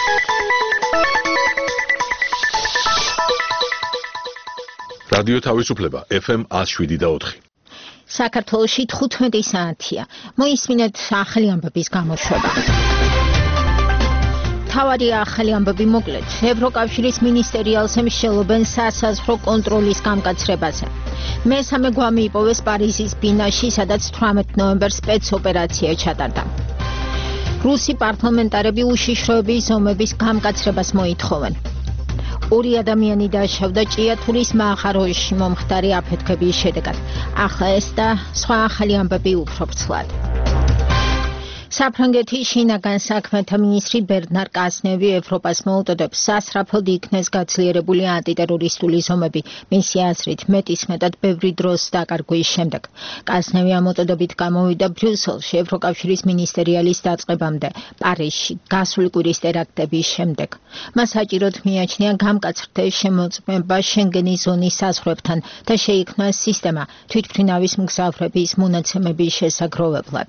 რადიო თავისუფლება FM 107.4. საქართველოში 15 საათია. მოისმინეთ ახალი ამბების გამოშვება. თავარი ახალი ამბები მოკლედ. ევროკავშირის მინისტერიალს ემშელობენ სასაზღვრო კონტროლის გამკაცრებაზე. მესამე გვამი იპოვეს პარიზის ბინაში, სადაც 18 ნოემბერს სპეცოპერაცია ჩატარდა. რუსი პარლამენტარები უშიშროების ზომების გამკაცრებას მოითხოვენ. ორი ადამიანი დაშავდა ჭიათურის მაღაროში მომხდარი აფეთქების შედეგად. ახლა ეს და სხვა ახალი ამბები უფრო ვრცლად. საფრანგეთის შინაგან საქმეთა მინისტრი ბერნარ კაზნევი ევროპას მოუდოდებს სასწრაფოდ იქნეს გაძლიერებული ანტიტერორისტული ზომები, მისი აზრით მეტისმეტად ბევრი დროს დაკარგვის შემდეგ. კაზნევი ამოტოდებით გამოვიდა ბრიუსელში ევროკავშირის მინისტერიალის დაწყებამდე, პარიზში, გასული კვირის ტერაქტების შემდეგ. მას საჭიროდ მიაჩნია გამკაცრდეს შემოწმება შენგენის ზონის საზღვრებთან და შეიქმნა სისტემა თვითმფრინავის მგზავრების მონაცემების შესაგროვებლად.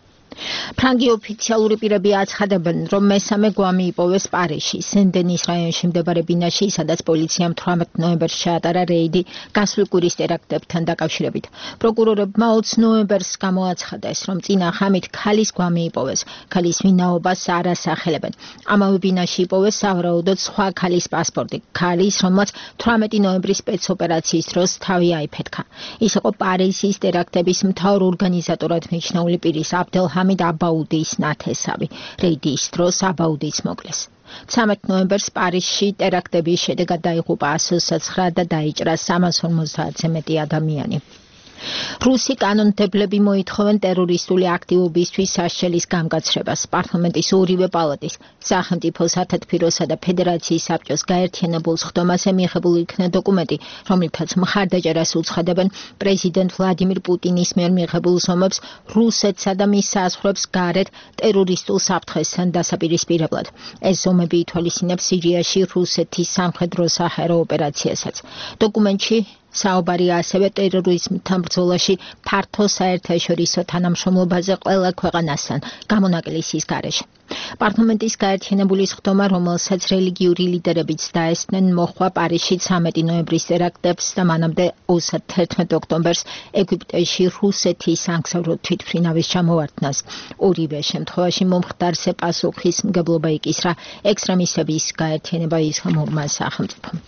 ფრანგი ოფიციალური პირები აცხადებენ, რომ მესამე გვამი იპოვეს პარიზში, სენ-დენის რაიონში მდებარე ბინაში, სადაც პოლიციამ 18 ნოემბერს ჩაატარა რეიდი გასული კვირის ტერაქტებთან დაკავშირებით. პროკურორებმა 20 ნოემბერს გამოაცხადეს, რომ წინა ღამით ქალის გვამი იპოვეს. ქალის ვინაობას არ ასახელებენ. ამავე ბინაში იპოვეს სავარაუდოდ სხვა ქალის პასპორტი, ქალის, რომელმაც 18 ნოემბრის სპეცოპერაციის დროს თავი აიფეთქა. ის იყო პარიზის ტერაქტების მთავარ ორგანიზატორად მიჩნეული პირის აბდელჰამიდ აბაუდის ნათესავი. რეიდის დროს აბაუდიც მოკლეს. 13 ნოემბერს პარიზში ტერაქტების შედეგად დაიღუპა 129 და დაიჭრა 350-ზე მეტი ადამიანი. რუსი კანონმდებლები მოითხოვენ ტერორისტული აქტივობისთვის სასჯელის გამკაცრებას. პარლამენტის ორივე პალატის, სახელმწიფო სათათბიროსა და ფედერაციის საბჭოს გაერთიანებულ სხდომაზე მიღებული იქნა დოკუმენტი, რომლითაც მხარდაჭერას უცხადებენ პრეზიდენტ ვლადიმირ პუტინის მიერ მიღებულ ზომებს რუსეთსა და მის საზღვრებს გარეთ ტერორისტულ საფრთხესთან დასაპირისპირებლად. ეს ზომები ითვალისწინებს სირიაში რუსეთის სამხედრო საჰაერო ოპერაციასაც. დოკუმენტში საუბარია ასევე ტერორიზმთან ბრძოლაში ფართო საერთაშორისო თანამშრომლობაზე ყველა ქვეყანასთან გამონაკლისის გარეშე. პარლამენტის გაერთიანებული სხდომა, რომელსაც რელიგიური ლიდერებიც დაესწნენ, მოხდა პარიზში 13 ნოემბრის ტერაქტებს და მანამდე 11 ოქტომბერს ეგვიპტეში რუსეთის სამგზავრო თვითმფრინავის ჩამოვარდნას. ორივე შემთხვევაში მომხდარზე პასუხისმგებლობა იკისრა ექსტრემისტების გაერთიანება ისლამურმა სახელმწიფომ.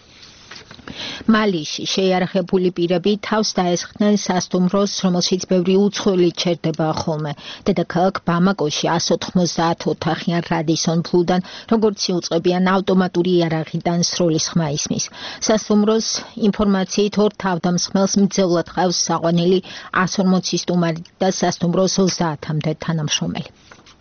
მალიში შეიარაღებული პირები თავს დაესხდნენ სასტუმროს, რომელშიც ბევრი უცხოელი ჩერდება ხოლმე. დედაქალაქ ბამაკოში 190 ოთახიან რადისონ ბლუდან, როგორც იუწყებიან ავტომატური იარაღიდან სროლის ხმა ისმის. სასტუმროს ინფორმაციით ორ თავდამსხმელს მძევლად ყავს საყვანილი 140 სტუმარი და სასტუმროს 30-მდე თანამშრომელი.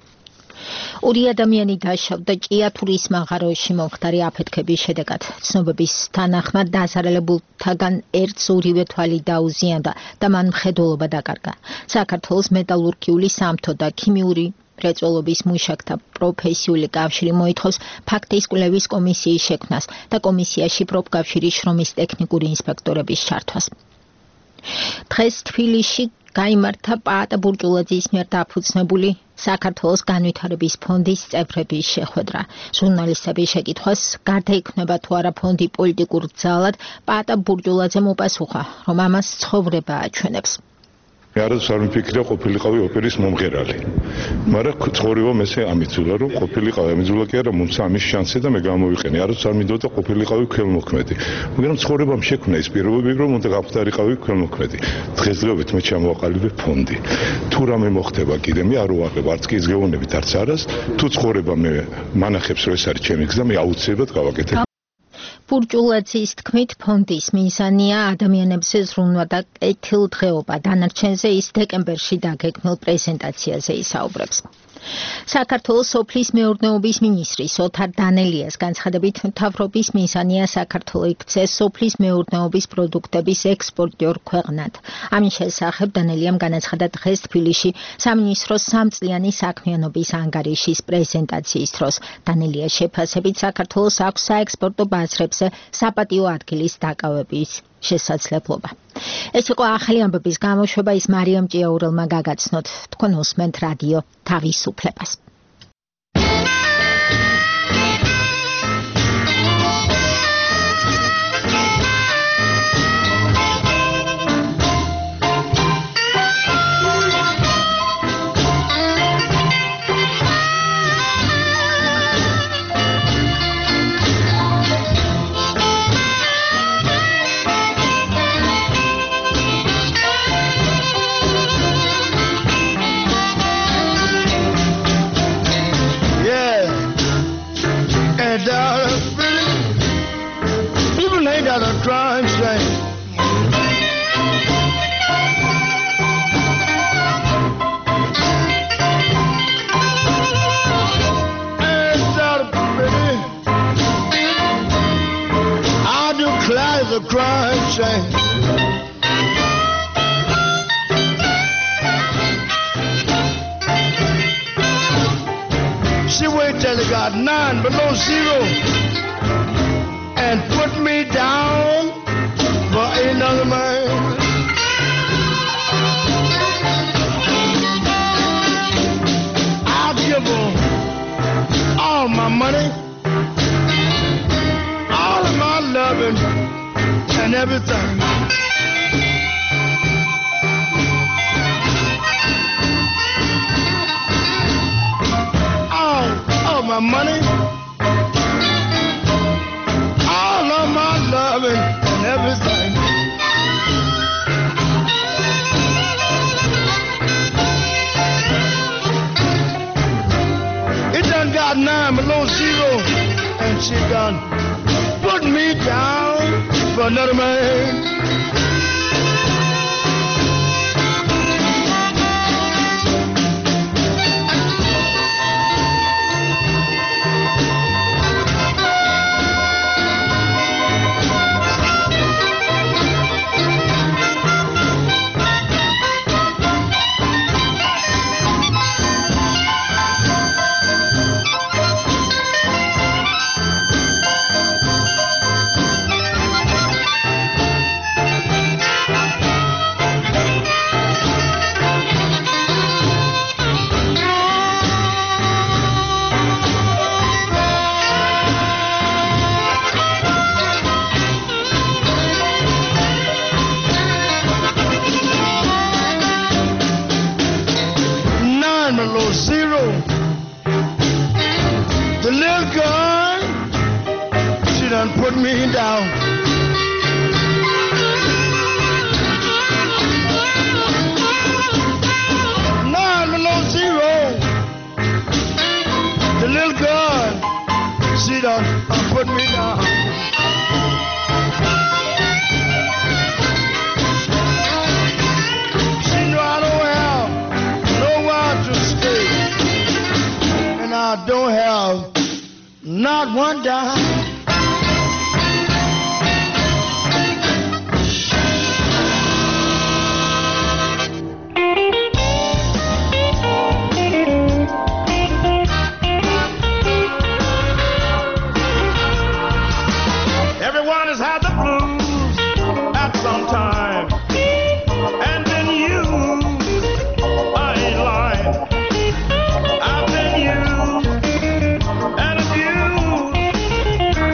ორი ადამიანი დაშავდა ჭიათურის მაღაროში მომხდარი აფეთქების შედეგად. ცნობების თანახმად დასარელებულთაგან ერთს ორივე თვალი დაუზიანდა და მან მხედველობა დაკარგა. საქართველოს მეტალურგიული სამთო და ქიმიური მრეწველობის მუშაკთა პროფესიული კავშირი მოითხოვს ფაქტის კვლევის კომისიის შექმნას და კომისიაში პროფკავშირის შრომის ტექნიკური ინსპექტორების ჩართვას. დღეს თბილისში გაიმართა პაატა ბურჯულაძის მიერ დაფუძნებული საქართველოს განვითარების ფონდის წევრების შეხვედრა. ჟურნალისტების შეკითხვას, გარდა იქნება თუ არა ფონდი პოლიტიკურ ძალად, პაატა ბურჯულაძემ უპასუხა, რომ ამას ცხოვრება აჩვენებს. არც არ მიფიქრია ყოფილიყავი ოპერის მომღერალი. მაგრამ ცხოვრება მესე ამიძულა, რომ ყოფილიყავი ამიძულა კი არა, მომცა ამის შანსი და მე გამოვიყენე. არც არ მინდოდა ყოფილიყავი ქველმოქმედი. მაგრამ ცხოვრებამ შექმნა ის პირობები, რომ უნდა გავხდარიყავი ქველმოქმედი. დღესდღეობით მე ჩამოვაყალიბე ფონდი. თუ რამე მოხდება კიდე მე არ უარყებ, არც კი ის გეუბნებით, არც არას. თუ ცხოვრება მე მანახებს, რომ ეს არის ჩემი გზა, მე აუცილებლად გავაკეთებ. ბურჯულაძის თქმით, ფონდის მიზანია ადამიანებზე ზრუნვა და კეთილდღეობა. დანარჩენზე ის დეკემბერში დაგეგმილ პრეზენტაციაზე ისაუბრებს. საქართველოს სოფლის მეურნეობის მინისტრის ოთარ დანელიას განცხადებით, მთავრობის მიზანია საქართველო იქცეს სოფლის მეურნეობის პროდუქტების ექსპორტიორ ქვეყნად. ამის შესახებ დანელიამ განაცხადა დღეს თბილისში სამინისტროს სამწლიანი საქმიანობის ანგარიშის პრეზენტაციის დროს. დანელიას შეფასებით საქართველოს აქვს საექსპორტო ბაზრებზე საპატიო ადგილის დაკავების შესაძლებლობა. ეს იყო ახალი ამბების გამოშვება, ის მარიამ ჭიაურელმა გაგაცნოთ. თქვენ უსმენთ რადიო თავისუფლებას. shame. She waited till it got 9 below zero and put me down for another man. I'll give her all my money, all of my loving and everything. All of my money, all of my loving and everything. It done got 9 below zero, and she done put me down for another man. Below zero. The little girl, she done put me down. 9 below zero. The little girl, she done put me down. She know I don't have nowhere to stay, and I don't have not one dime. Everyone has had the blues at some time, and then you, I ain't lying, I've been used and abused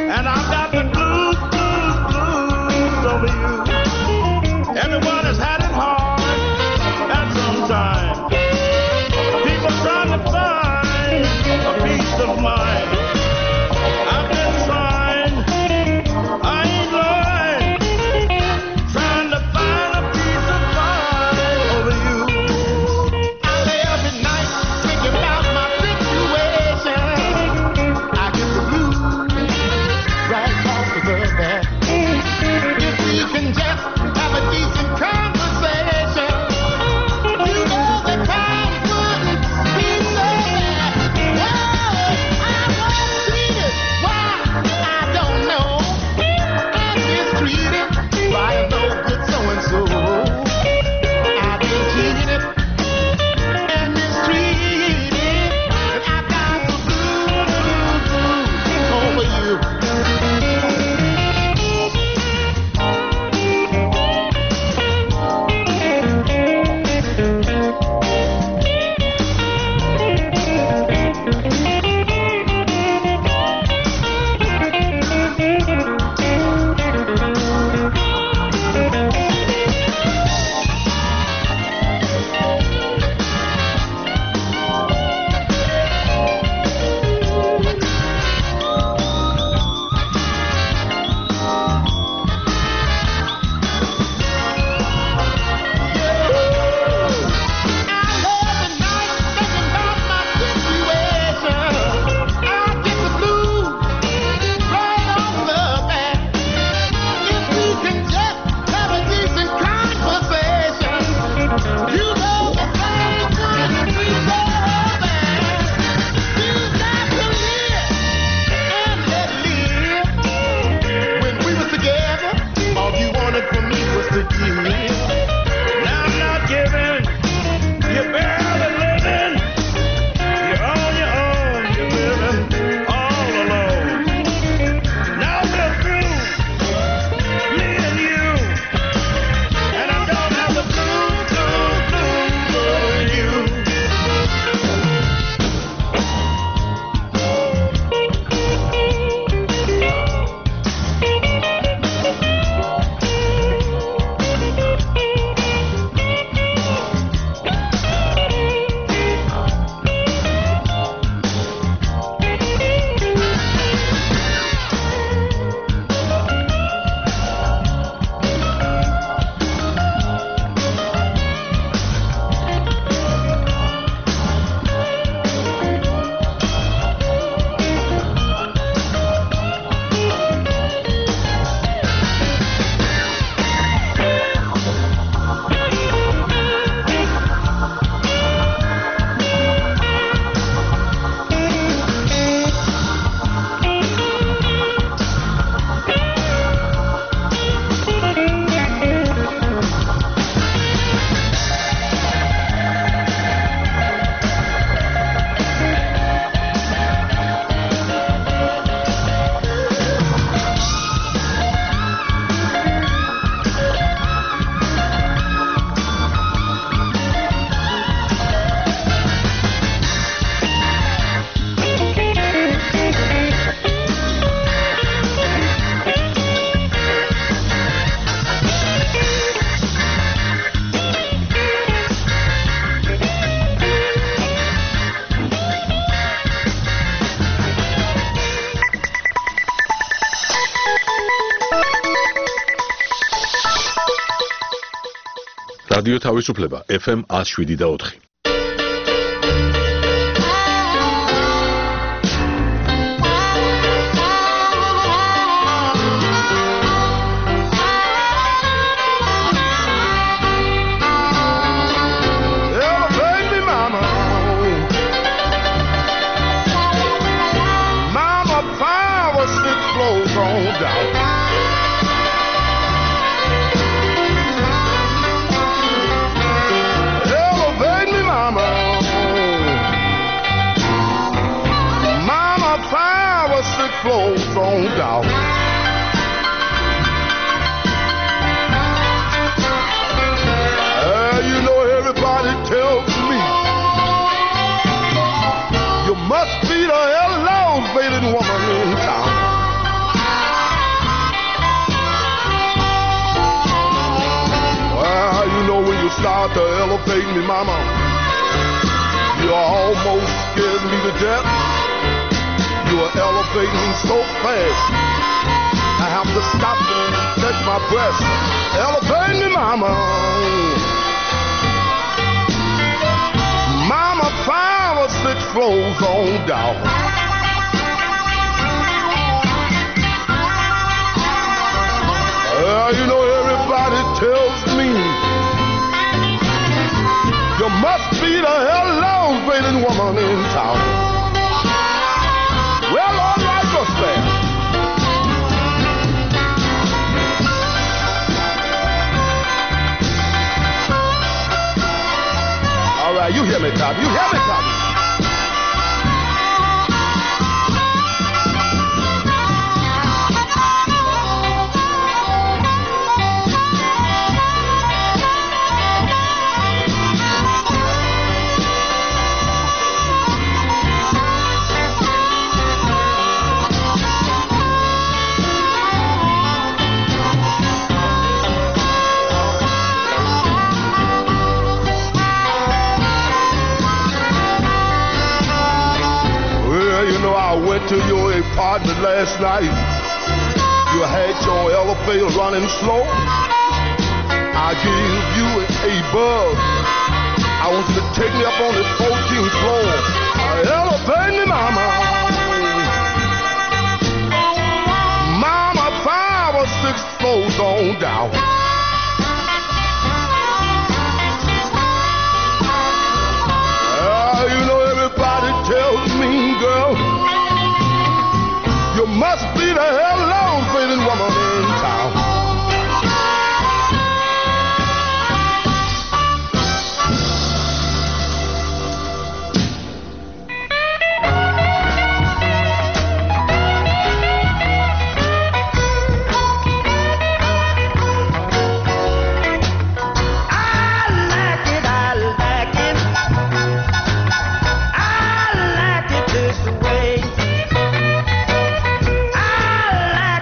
რადიო თავისუფლება FM 107.4. Flows on down. You know everybody tells me you must be the elevated woman in town. Well, you know when you start to elevate me, mama, you almost scared me to death. You are elevating me so fast, I have to stop and catch my breath. Elevate me, mama. Mama, 5 or 6 floors on down. You know everybody tells me you must be the elevated woman in town. Well, all right, what's that? All right, you hear me, Tommy. You hear me, Tommy. I went to your apartment last night. You had your elevator running slow. I gave you a buzz. I want you to take me up on the 14th floor. Elevate me, mama. Mama, 5 or 6 floors on down. You know everybody tells me, girl, you must be the elevated woman in town. I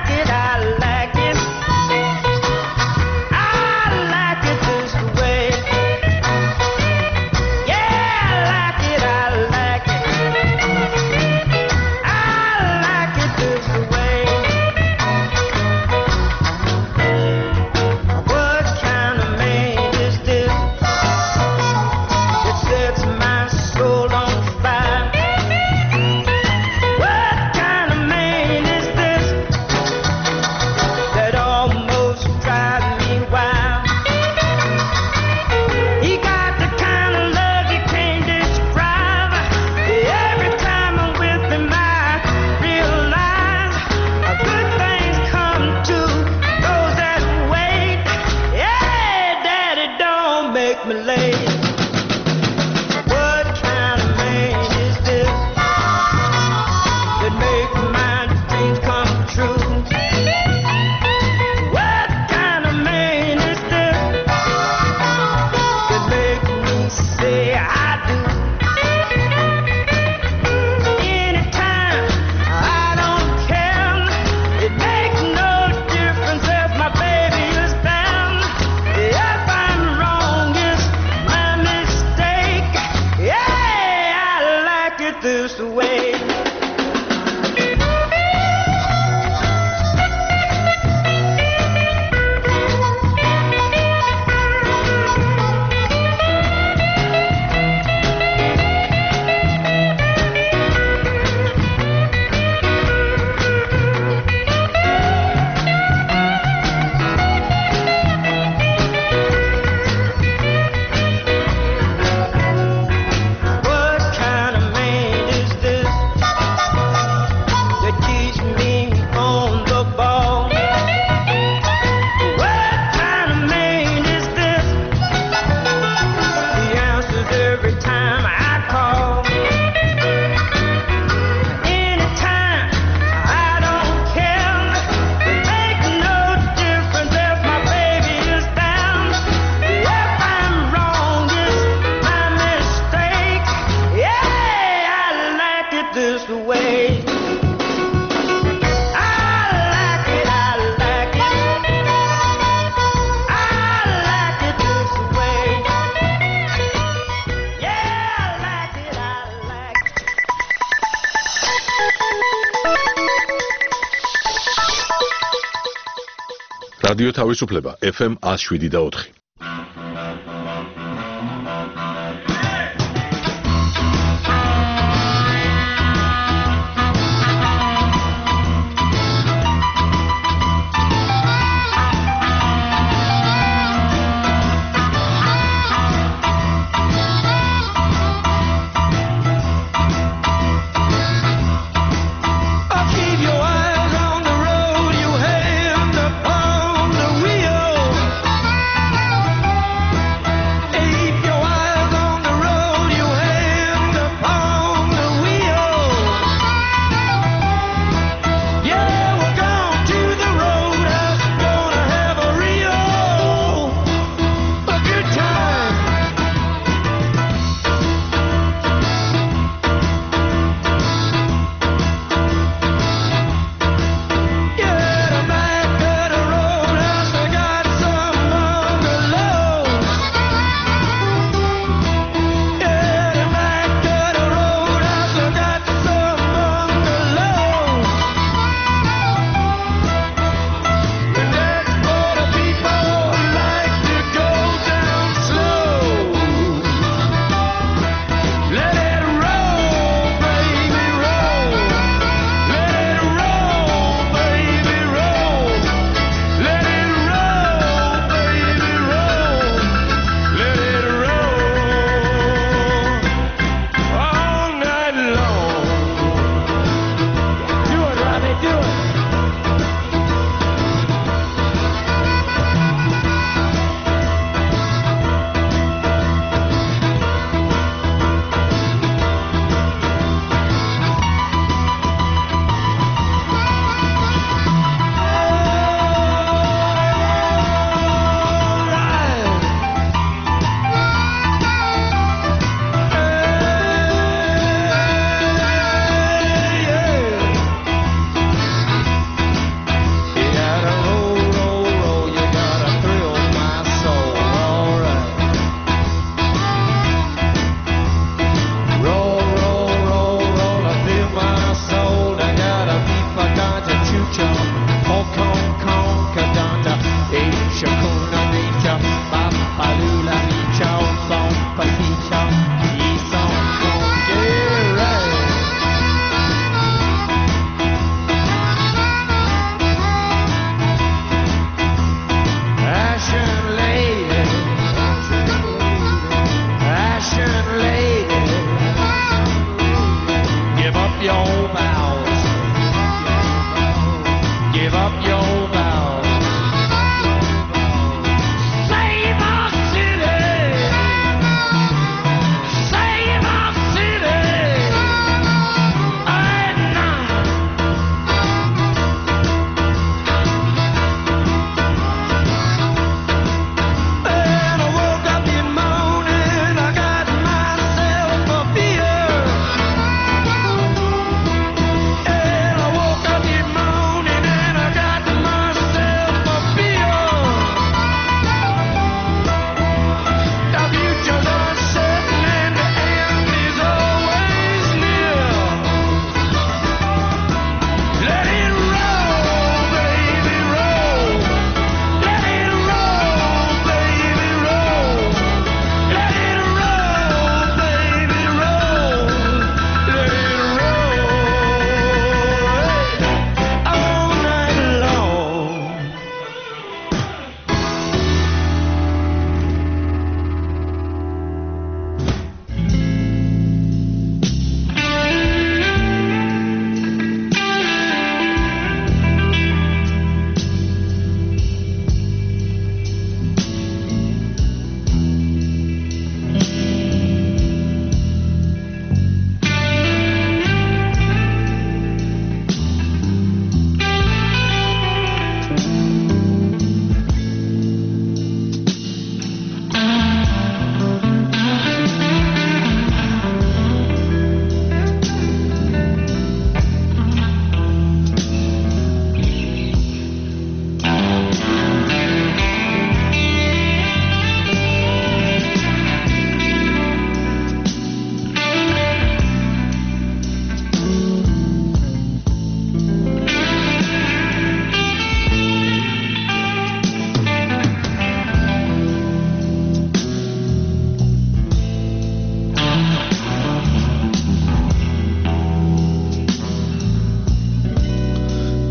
just the way. რადიო თავისუფლება FM 107.4.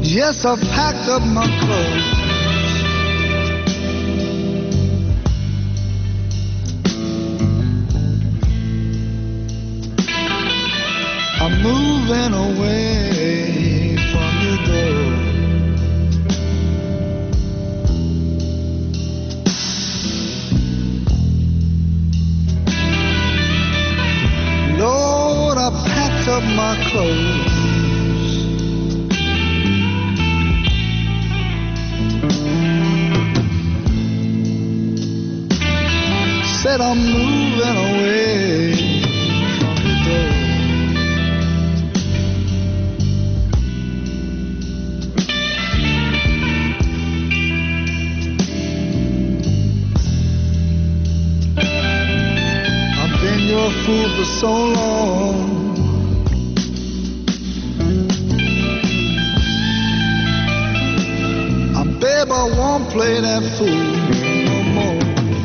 Yes, I've packed up my clothes. I'm moving away from your door. Lord, I packed up my clothes. Said I'm moving away from the door. I've been your fool for so long. Babe, I won't play that fool no more.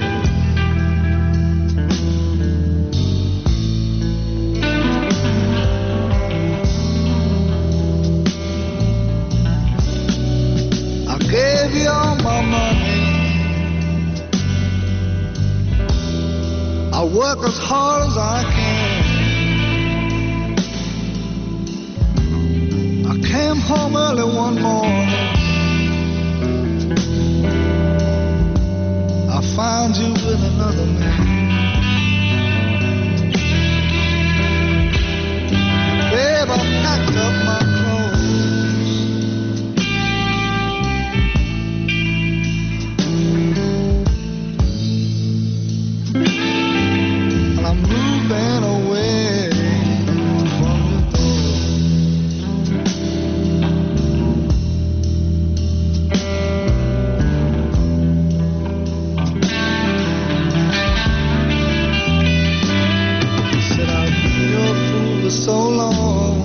I gave you all my money. I work as hard as I can. I came home early one morning. I found you with another man. Babe, I packed up my and I'm moving away from the door. Said I've been your fool for so long.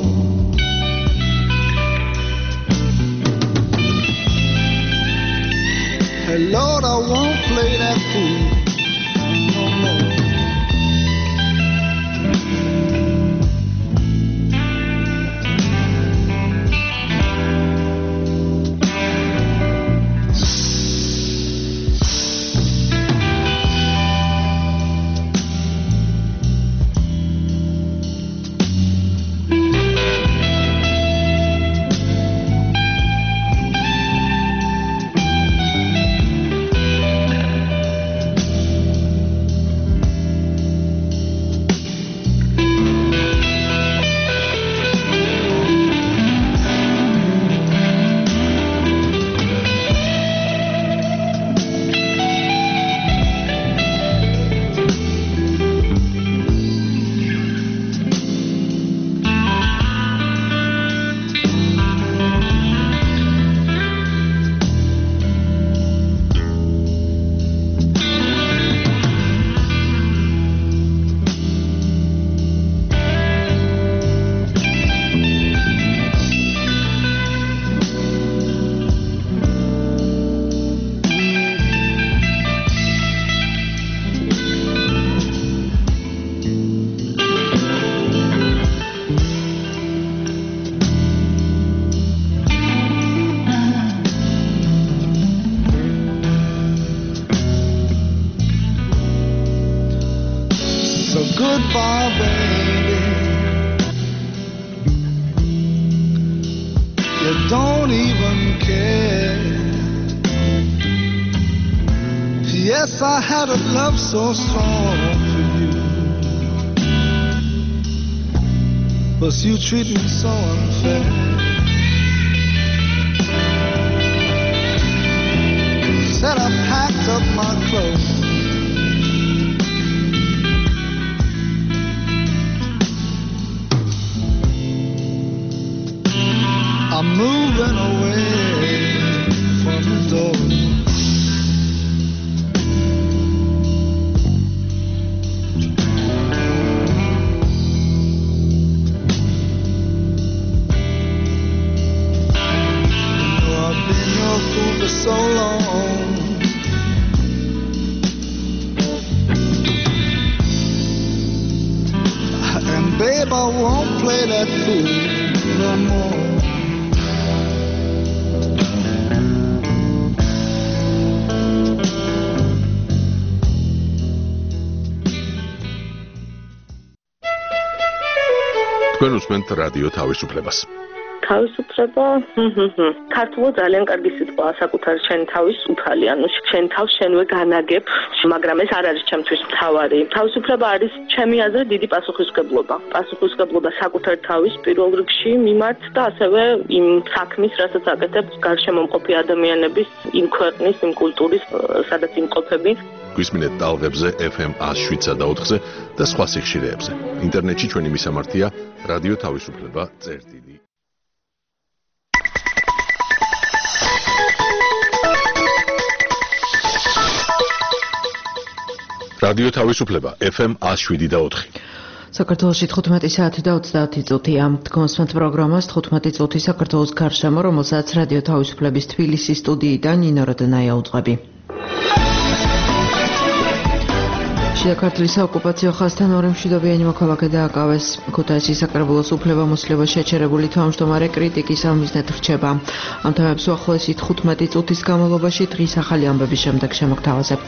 Hey Lord, I won't play that fool no more. So goodbye, baby. You don't even care. Yes, I had a love so strong for you, but you treat me so unfair. Said I packed up my clothes. I'm moving away from the door. You know I've been your fool for so long. And babe, I won't play that fool no more. თქვენ უსმენთ რადიო თავისუფლებას. თავისუფლება ქართულად ძალიან კარგი სიტყვაა საკუთარი შენ თავის უფალი, ანუ შენ თავს შენვე განაგებ, მაგრამ ეს არ არის ჩემთვის მთავარი. თავისუფლება არის ჩემი აზრით დიდი პასუხისმგებლობა. პასუხისმგებლობა საკუთარ თავის პირველ რიგში მიმართ და ასევე იმ საქმის, რასაც აკეთებ გარშემო მყოფი ადამიანების, იმ ქვეყნის, იმ კულტურის, სადაც იმყოფები. გვისმინეთ ტალღებზე FM 107.4-ზე და სხვა სიხშირეებზე. ინტერნეტში ჩვენი მისამართია რადიო თავისუფლება წერტილი. რადიო თავისუფლება FM 107.4. საქართველოში 15 საათი და 30 წუთია. კონსმენთ პროგრამას 15 წუთი საქართველოს გარშემო, რომელსაც რადიო თავისუფლების თბილისის სტუდიიდან ნინო როდნაია უძღვები. შიდა ქართლის საოკუპაციო ხაზთან ორი მშვიდობიანი მოქალაქე დააკავეს. ქუთაისის საკრებულოს უფლებამოსილებას შეჩერებული თავმჯდომარე კრიტიკის მიზნად რჩება. ამ თემებს უახლოესი 15 წუთის განმავლობაში დღის ახალი ამბების შემდეგ შემოგთავაზებთ.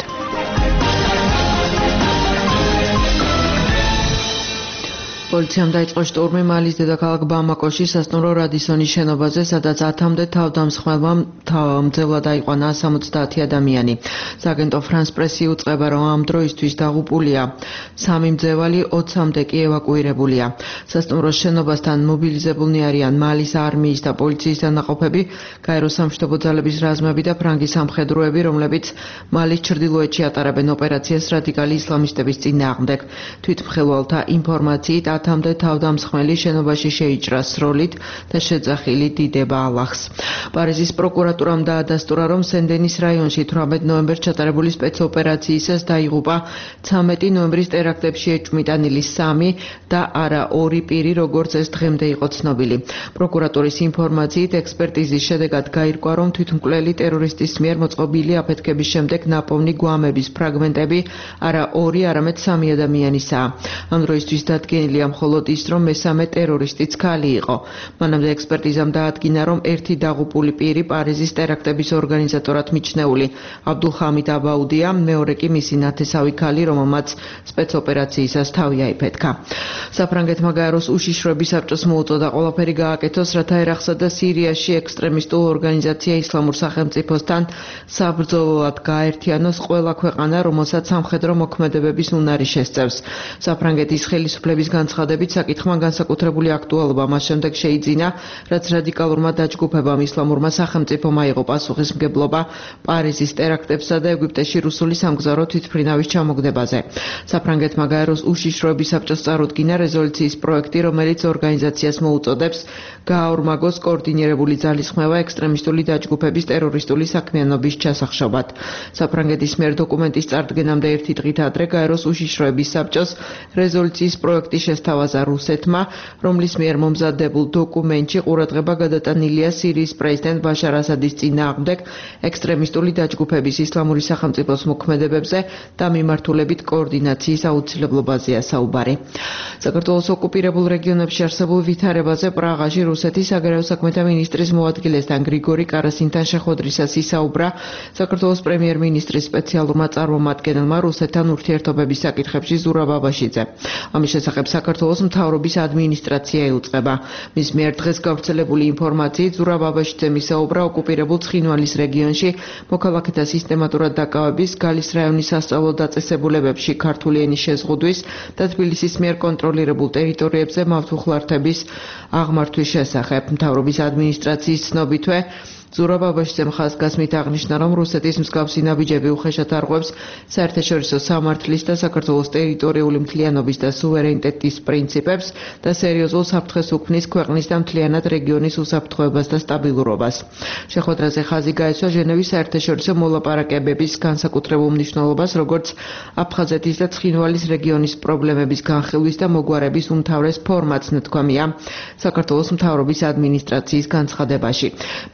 პოლიციამ დაიწყო შტურმი მალის დედაქალაქ ბამაკოში სასტუმრო რადისონის შენობაზე, სადაც 10-მდე თავდამსხმელმა მძევლად აიყვანა 70 ადამიანი. სააგენტო ფრანს პრესი უწყება, რომ ამ დროისთვის დაღუპულია 3 მძევალი, 20-მდე კი ევაკუირებულია. სასტუმროს შენობასთან მობილიზებულნი არიან მალის არმიის და პოლიციის დანაყოფები, გაეროს სამშვიდობო ძალების რაზმები და ფრანგის სამხედროები, რომლებიც მალის ჩრდილოეთში ატარებენ ოპერაციას რადიკალი ისლამისტების წინააღმდეგ. თვითმხილველთა ინფორმაციით 10-მდე თავდამსხმელი შენობაში შეიჭრა სროლით და შეძახილი დიდება ალახს. პარიზის პროკურატურამ დაადასტურა, რომ სენ-დენის რაიონში 18 ნოემბერს ჩატარებული სპეცოპერაციისას დაიღუპა 13 ნოემბრის ტერაქტებში ეჭვმიტანილი 3 და არა 2 პირი, როგორც ეს დღემდე იყო ცნობილი. პროკურატურის ინფორმაციით ექსპერტიზის შედეგად გაირკვა, რომ თვითმკვლელი ტერორისტის მიერ მოწყობილი აფეთქების შემდეგ ნაპოვნი გვამების ფრაგმენტები არა 2, არამედ 3 ადამიანისაა. ამ დროისთვის დადგენილია მხოლოდ ის, რომ მესამე ტერორისტიც ქალი იყო. მანამდე ექსპერტიზამ დაადგინა, რომ ერთი დაღუპული პირი პარიზის ტერაქტების ორგანიზატორად მიჩნეული აბდულხამიდ აბაუდია, მეორე კი მისი ნათესავი ქალი, რომელმაც სპეცოპერაციისას თავი აიფეთქა. საფრანგეთმა გაეროს უშიშროების საბჭოს მოუწოდა ყველაფერი გააკეთოს, რათა ერაყსა და სირიაში ექსტრემისტულ ორგანიზაცია ისლამურ სახელმწიფოსთან საბრძოლოდ გაერთიანოს ყველა ქვეყანა, რომელსაც სამხედრო მოქმედებების უნარი შესწევს. საფრანგეთის ხელისუფლების განცხადებით საკითხმა განსაკუთრებული აქტუალობა მას შემდეგ შეიძინა, რაც რადიკალურმა დაჯგუფებამ ისლამურმა სახელმწიფომ აიღო პასუხისმგებლობა პარიზის ტერაქტებსა და ეგვიპტეში რუსული სამგზავრო თვითმფრინავის ჩამოგდებაზე. საფრანგეთმა გაეროს უშიშროების საბჭოს წარუდგინა რეზოლუციის პროექტი, რომელიც ორგანიზაციას მოუწოდებს გააორმაგოს კოორდინირებული ძალისხმევა ექსტრემისტული დაჯგუფების ტერორისტული საქმიანობის ჩასახშობად. საფრანგეთის მიერ დოკუმენტის წარდგენამდე ერთი დღით ადრე გაეროს უშიშროების საბჭოს რეზოლუციის პროექტი შესთავაზა რუსეთმა, რომლის მიერ მომზადებულ დოკუმენტში ყურადღება გადატანილია სირიის პრეზიდენტ ბაშარ ასადის წინააღმდეგ ექსტრემისტული დაჯგუფების ისლამური სახელმწიფოს მოქმედებებზე და მიმართულებით კოორდინაციის აუცილებლობაზეა საუბარი. საქართველოს ოკუპირებულ რეგიონებში არსებულ ვითარებაზე პრაღაში რუსეთის საგარეო საქმეთა მინისტრის მოადგილესთან გრიგორი კარასინთან შეხვედრისას ისაუბრა საქართველოს პრემიერ-მინისტრის სპეციალურმა წარმომადგენელმა რუსეთთან ურთიერთობების საკითხებში ზურაბ აბაშიძე. ამის შესახებ საქართველოს მთავრობის ადმინისტრაცია იუწყება. მის მიერ დღეს გავრცელებული ინფორმაციით ზურაბ აბაშიძემ ისაუბრა ოკუპირებულ ცხინვალის რეგიონში მოქალაქეთა სისტემატურად დაკავების, გალის რაიონის სასწავლო დაწესებულებებში ქართული ენის შეზღუდვის და თბილისის მიერ კონტროლირებულ ტერიტორიებზე მავთუხლართების აღმართვის შესახებ. მთავრობის ადმინისტრაციის ცნობითვე ზურაბ აბაშიძემ ხაზგასმით აღნიშნა, რომ რუსეთის მსგავსი ნაბიჯები უხეშად არღვევს საერთაშორისო სამართლის და საქართველოს ტერიტორიული მთლიანობის და სუვერენიტეტის პრინციპებს და სერიოზულ საფრთხეს უქმნის ქვეყნის და მთლიანად რეგიონის უსაფრთხოებას და სტაბილურობას. შეხვედრაზე ხაზი გაეცვა ჟენევის საერთაშორისო მოლაპარაკებების განსაკუთრებულ მნიშვნელობას, როგორც აფხაზეთის და ცხინვალის რეგიონის პრობლემების განხილვის და მოგვარების უმთავრეს ფორმატს, ნათქვამია საქართველოს მთავრობის ადმინისტრაციის განცხადებაში. მისივე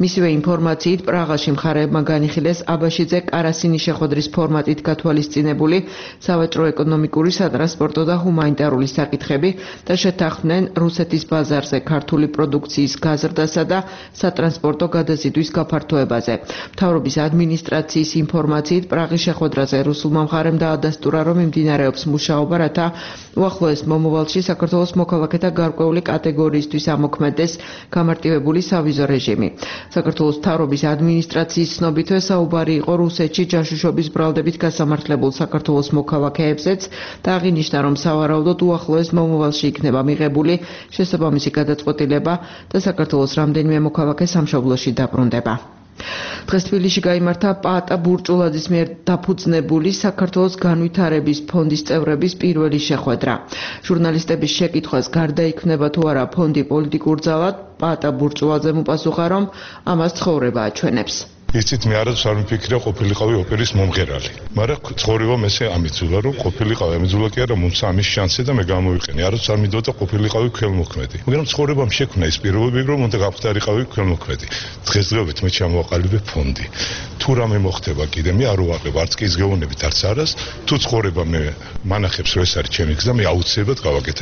ინფორმაციით პრაღაში მხარეებმა განიხილეს აბაშიძე კარასინის შეხვედრის ფორმატით გათვალისწინებული სავაჭრო ეკონომიკური, სატრანსპორტო და ჰუმანიტარული საკითხები და შეთანხმდნენ რუსეთის ბაზარზე ქართული პროდუქციის გაზრდასა და სატრანსპორტო გადაზიდვის გაფართოებაზე. მთავრობის ადმინისტრაციის ინფორმაციით პრაღის შეხვედრაზე რუსულმა მხარემ დაადასტურა, რომ მიმდინარეობს მუშაობა, რათა უახლოეს მომავალში საქართველოს მოქალაქეთა გარკვეული კატეგორიისთვის ამოქმედეს გამარტივებული სავიზო რეჟიმი. საქართველოს მთავრობის ადმინისტრაციის ცნობითვე საუბარი იყო რუსეთში ჯაშუშობის ბრალდებით გასამართლებულ საქართველოს მოქალაქეებზეც და აღინიშნა, რომ სავარაუდოდ უახლოეს მომავალში იქნება მიღებული შესაბამისი გადაწყვეტილება და საქართველოს რამდენიმე მოქალაქე სამშობლოში დაბრუნდება. დღეს თბილისში გაიმართა პაატა ბურჭულაძის მიერ დაფუძნებული საქართველოს განვითარების ფონდის წევრების პირველი შეხვედრა. ჟურნალისტების შეკითხვას გარდა იქნება თუ არა ფონდი პოლიტიკურ ძალად, პაატა ბურჭულაძემ უპასუხა, რომ ამას ცხოვრება აჩვენებს. იცით, მე არც არ მიფიქრე ყოფილიყავი ოპერის მომღერალი. მაგრამ ცხოვრებამ ესე ამიძულა, რომ ყოფილიყავი ამიძულა კი არა, მომცა ამის შანსი და მე გამოვიყენე. არც არ მინდოდა ყოფილიყავი ქველმოქმედი. მაგრამ ცხოვრებამ შექმნა ის პირობები, რომ უნდა გავხდარიყავი ქველმოქმედი. დღესდღეობით მე ჩამოვაყალიბე ფონდი. თუ რამე მოხდება კიდე, მე არ ვუყალიბ არც კი ის გეუბნებით, არც არას. თუ ცხოვრება მე მანახებს, რომ ეს არის ჩემი გზა, მე აუცილებლად გავაკეთებ.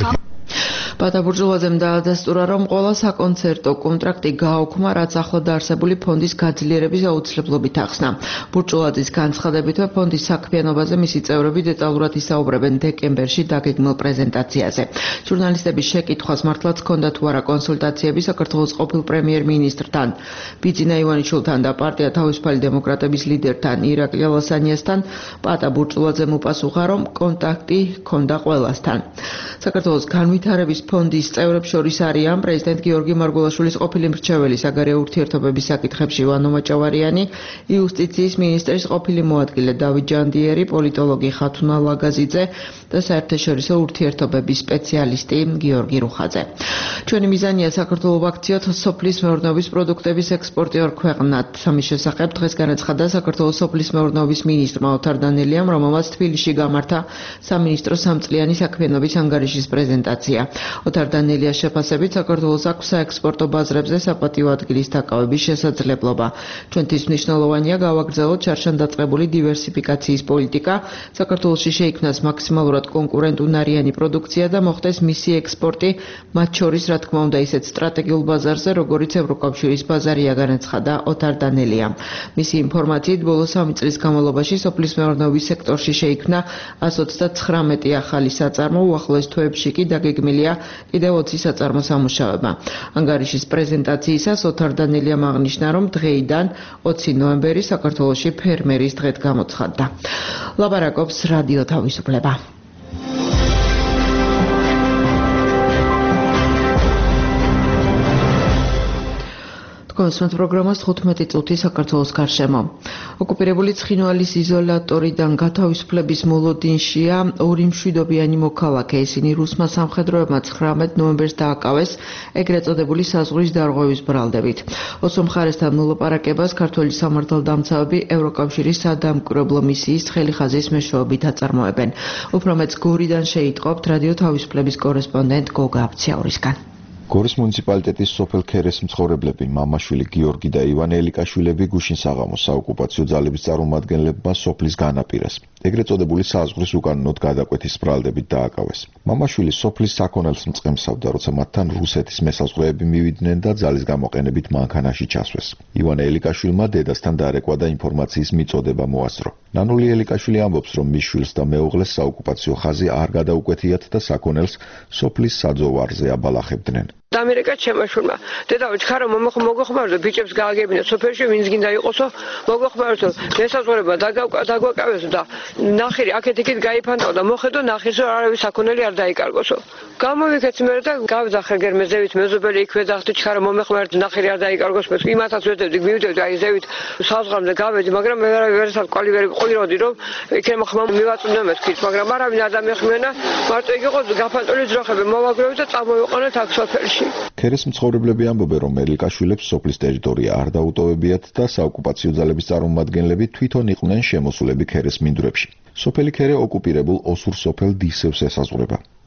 პაატა ბურჭულაძემ დაადასტურა, რომ ყველა საკონცერტო კონტრაქტი გააუქმა, რაც ახლად არსებული ფონდის გაძლიერების აუცილებლობით ახსნა. ბურჭულაძის განცხადებითვე ფონდის საქმიანობაზე მისი წევრები დეტალურად ისაუბრებენ დეკემბერში დაგეგმილ პრეზენტაციაზე. ჟურნალისტების შეკითხვას მართლაც ჰქონდა თუ არა კონსულტაციები საქართველოს ყოფილ პრემიერ-მინისტრთან ბიძინა ივანიშვილთან და პარტია თავისუფალი დემოკრატების ლიდერთან ირაკლი ალასანიასთან, პაატა ბურჭულაძემ უპასუხა, რომ კონტაქტი ჰქონდა ყველასთან. საქართველოს განვითარების ფონდის წევრებს შორის არიან პრეზიდენტ გიორგი მარგულაშვილის ყოფილი მრჩეველი საგარეო ურთიერთობების საკითხებში ვანო მაჭავარიანი, იუსტიციის მინისტრის ყოფილი მოადგილე დავით ჯანდიერი, პოლიტოლოგი ხათუნა ლაგაზიძე და საერთაშორისო ურთიერთობების სპეციალისტი გიორგი რუხაძე. ჩვენი მიზანია საქართველოს ვაქციოთ სოფლის მეურნეობის პროდუქტების ექსპორტიორ ქვეყნად. ამის შესახებ დღეს განაცხადა საქართველოს სოფლის მეურნეობის მინისტრმა ოთარ დანელიამ, რომელმაც თბილისში გამართა სამინისტრო სამწლიანი საქმიანობის ანგარიშის პრეზენტაცია. ოთარ დანელიას შეფასებით საქართველოს აქვს საექსპორტო ბაზრებზე საპატიო ადგილის დაკავების შესაძლებლობა. ჩვენთვის მნიშვნელოვანია გავაგრძელოთ შარშანდაწყებული დივერსიფიკაციის პოლიტიკა, საქართველოში შეიქმნას მაქსიმალურად კონკურენტუნარიანი პროდუქცია და მოხდეს მისი ექსპორტი, მათ შორის რა თქმა უნდა ისეთ სტრატეგიულ ბაზარზე, როგორიც ევროკავშირის ბაზარია, განაცხადა ოთარ დანელიამ. მისი ინფორმაციით, ბოლო 3 წლის განმავლობაში სოფლის მეურნეობის სექტორში შეიქმნა 129 ახალი საწარმო, უახლოეს თვეებში კი დაგეგმილია კიდევ 20 საწარმო სამუშაოება. ანგარიშის პრეზენტაციისას ოთარ დანელიამ აღნიშნა, რომ დღეიდან 20 ნოემბერი საქართველოში ფერმერის დღედ გამოცხადდა. ლაპარაკობს რადიო თავისუფლება. კონსულტ პროგრამას 15 წუთი საქართველოს გარშემო. ოკუპირებული ცხინვალის იზოლატორიდან გათავისუფლების მოლოდინშია 2 მშვიდობიანი მოქალაქე. ისინი რუსმა სამხედროებმა 19 ნოემბერს დააკავეს ეგრეთ წოდებული საზღვრის დარღვევის ბრალდებით. ოსო მხარესთან მოლაპარაკებას ქართველი სამართალდამცავები ევროკავშირის სადამკვირვებლო მისიის ხელიხაზის მეშვეობით აწარმოებენ. უფრო მეც გორიდან შეიტყობთ რადიო თავისუფლების კორესპონდენტ გოგა აბციაურისგან. გორის მუნიციპალიტეტის სოფელ ქერეს მცხოვრებლები მამაშვილი გიორგი და ივანე ელიკაშვილები გუშინ საღამოს საოკუპაციო ძალების წარმომადგენლებმა სოფლის განაპირას ეგრეთ წოდებული საზღვრის უკანონოდ გადაკვეთის ბრალდებით დააკავეს. მამაშვილი სოფლის საქონელს მწყემსავდა, როცა მათთან რუსეთის მესაზღვრეები მივიდნენ და ძალის გამოყენებით მანქანაში ჩასვეს. ივანე ელიკაშვილმა დედასთან დარეკვა და ინფორმაციის მიწოდება მოასწრო. ნანული ელიკაშვილი ამბობს, რომ მის შვილს და მეუღლეს საოკუპაციო ხაზი არ გადაუკვეთიათ და საქონელს სოფლის საძოვარზე აბალახებდნენ. ამერიკა ჩემაშვილმა დედაო ჩქარო მოგოხმარდო ბიჭებს გააგებინა სოფელში ვინც გინდა იყოსო მოგოხმარდო მესაზღვრება დაგვაკავესო და ნახირი აქეთ იქით გაიფანტო და მოხედო ნახირს რომ არავის საქონელი არ დაიკარგოსო გამოვიქეცი მე და გავძახე გერმეზევით მეზობელი იქვე დახტი ჩქარო მომეხმარდო ნახირი არ დაიკარგოს მე იმათაც ვეძებდი მივიდოდი აი ზევით საზღვრამდე გავედი მაგრამ მე ვერასად კვალივერი ყოლიროდი რომ იქნებ ხმა მივაწუნდა მეთქით მაგრამ არავინ არ დამეხმენა მარტო იგი იყო გაფანტული ძროხები მოვაგროვე და წამოვიყვანეთ აქ სოფელში. ქერეს მცხოვრებლები ამბობენ, რომ ელიკაშვილებს სოფლის ტერიტორია არ დაუტოვებიათ და საოკუპაციო ძალების წარმომადგენლები თვითონ იყვნენ შემოსულები ქერეს მინდვრებში. სოფელი ქერე ოკუპირებულ ოსურ სოფელ დისევს ესაზღვრება.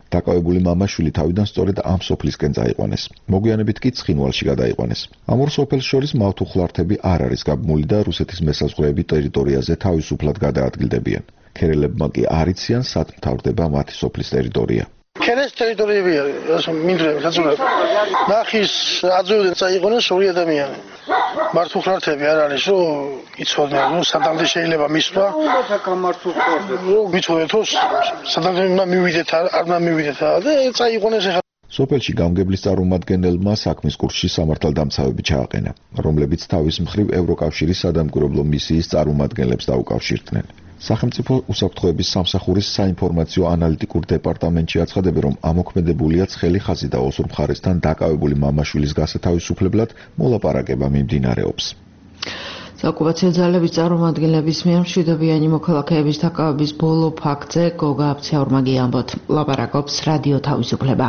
დაკავებული მამაშვილი თავიდან სწორედ ამ სოფლისკენ წაიყვანეს. მოგვიანებით კი ცხინვალში გადაიყვანეს. ამ ორ სოფელს შორის მავთუხლართები არ არის გაბმული და რუსეთის მესაზღვრეები ტერიტორიაზე თავისუფლად გადაადგილდებიან. ქერელებმა კი არ იციან, სად მთავრდება მათი სოფლის ტერიტორია. ქერეს ტერიტორიები არის, მინდვრები, კაცობრიობა. ნახის აძევდნენ წაიყვანეს ორი ადამიანი. მართუხლართები არ არის, რომ იცოდნენ, რომ სადამდე შეიძლება მისვლა. მიცოდეთ, რომ სადამდე უნდა მივიდეთ, არ უნდა მივიდეთ და წაიყვანეს ახლა. სოფელში გამგებლის წარმომადგენელმა საქმის კურსში სამართალდამცავები ჩააყენა, რომლებიც თავის მხრივ ევროკავშირის სადამკვირვებლო მისიის წარმომადგენლებს დაუკავშირდნენ. სახელმწიფო უსაფრთხოების სამსახურის საინფორმაციო ანალიტიკურ დეპარტამენტში აცხადებენ, რომ ამოქმედებულია ცხელი ხაზი და ოსურ მხარესთან დაკავებული მამაშვილის გასათავისუფლებლად მოლაპარაკება მიმდინარეობს. საოკუპაციო ძალების წარმომადგენლების მიერ მშვიდობიანი მოქალაქეების დაკავების ბოლო ფაქტზე გოგა აფციაურმა გიამბოთ. ლაპარაკობს რადიო თავისუფლება.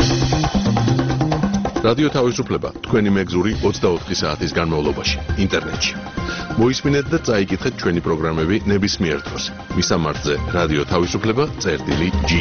რადიო თავისუფლება თქვენი მეგზური 24 საათის განმავლობაში ინტერნეტში. მოისმინეთ და წაიკითხეთ ჩვენი პროგრამები ნებისმიერ დროს. მისამართზე რადიო თავისუფლება.ge.